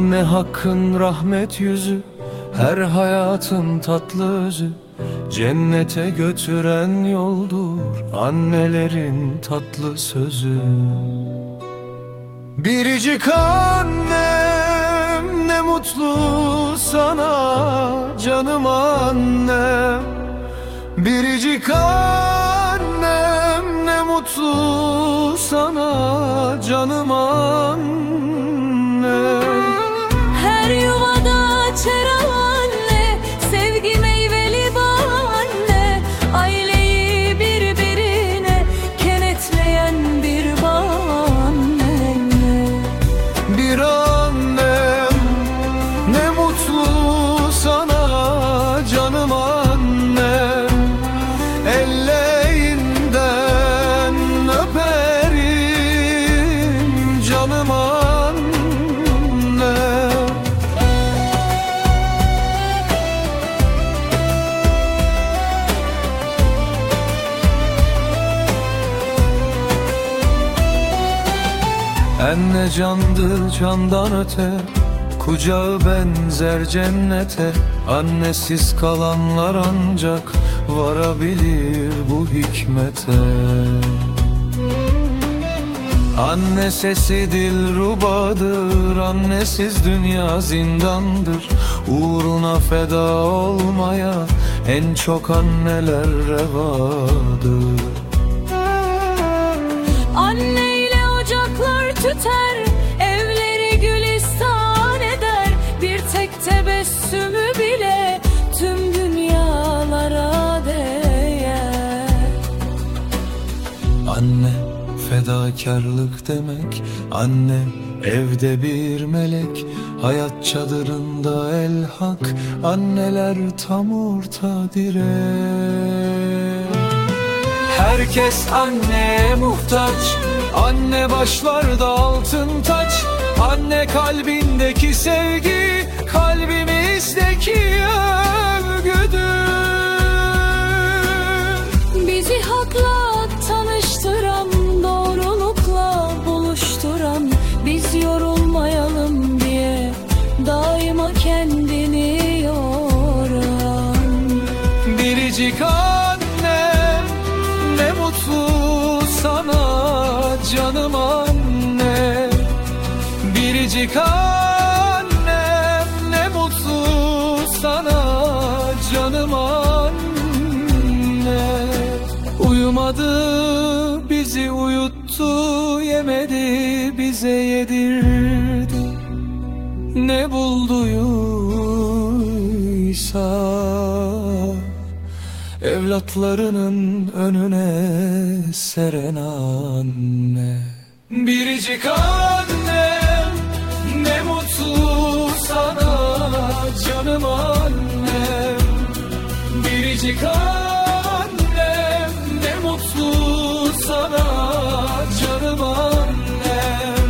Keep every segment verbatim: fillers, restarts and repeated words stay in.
Anne hakkın rahmet yüzü, her hayatın tatlı özü, cennete götüren yoldur annelerin tatlı sözü. Biricik annem, ne mutlu sana canım annem. Biricik annem, ne mutlu sana canım annem. Her yuvada açar anne, sevgi meyveli anne, aileyi birbirine kenetleyen bir anne. Bir annem, ne mutlu sana canım annem. Ellerinden öperim canım annem. Anne candır candan öte, kucağı benzer cennete. Annesiz kalanlar ancak varabilir bu hikmete. Anne sesi dilrubadır, annesiz dünya zindandır. Uğruna feda olmaya en çok anneler revadır. Anneyle ocaklar tüter, evleri gülistan eder. Bir tek tebessümü bile tüm dünyalara değer. Anne fedakarlık demek, anne evde bir melek. Hayat çadırında el hak, anneler tam orta direk. Herkes anneye muhtaç, anne başlarda altın taç. Anne kalbindeki sevgi, kalbimizdeki övgüdür. Bizi hakla tanıştıran, doğrulukla buluşturan, biz yorulmayalım diye daima kendini yoran. Biricik annem, ne mutlu sana canım anne. Biricik annem, ne mutlu sana canım anne. Uyumadı, bizi uyuttu, yemedi, bize yedirdi. Ne bulduysa evlatlarının önüne seren anne. Biricik annem, ne mutlu sana canım annem. Biricik annem, ne mutlu sana canım annem.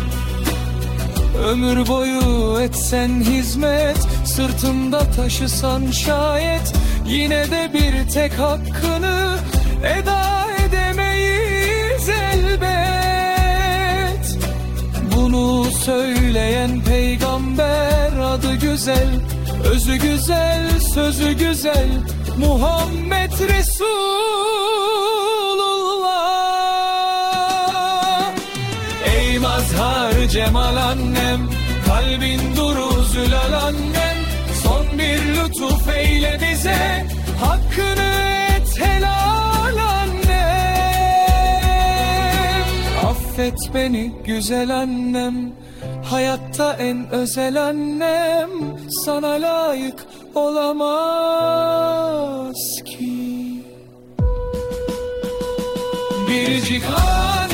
Ömür boyu etsen hizmet, sırtında taşısan şayet, yine de bir tek hakkını eda edemeyiz elbet. Bunu söyleyen peygamber, adı güzel, özü güzel, sözü güzel, Muhammed Resulullah. Ey mazhar cemal annem, kalbin duru zülal annem. Son bir lütuf eyle bize, hakkını et helal annem. Affet beni güzel annem, hayatta en özel annem. Sana layık olamaz ki. Biricik annem.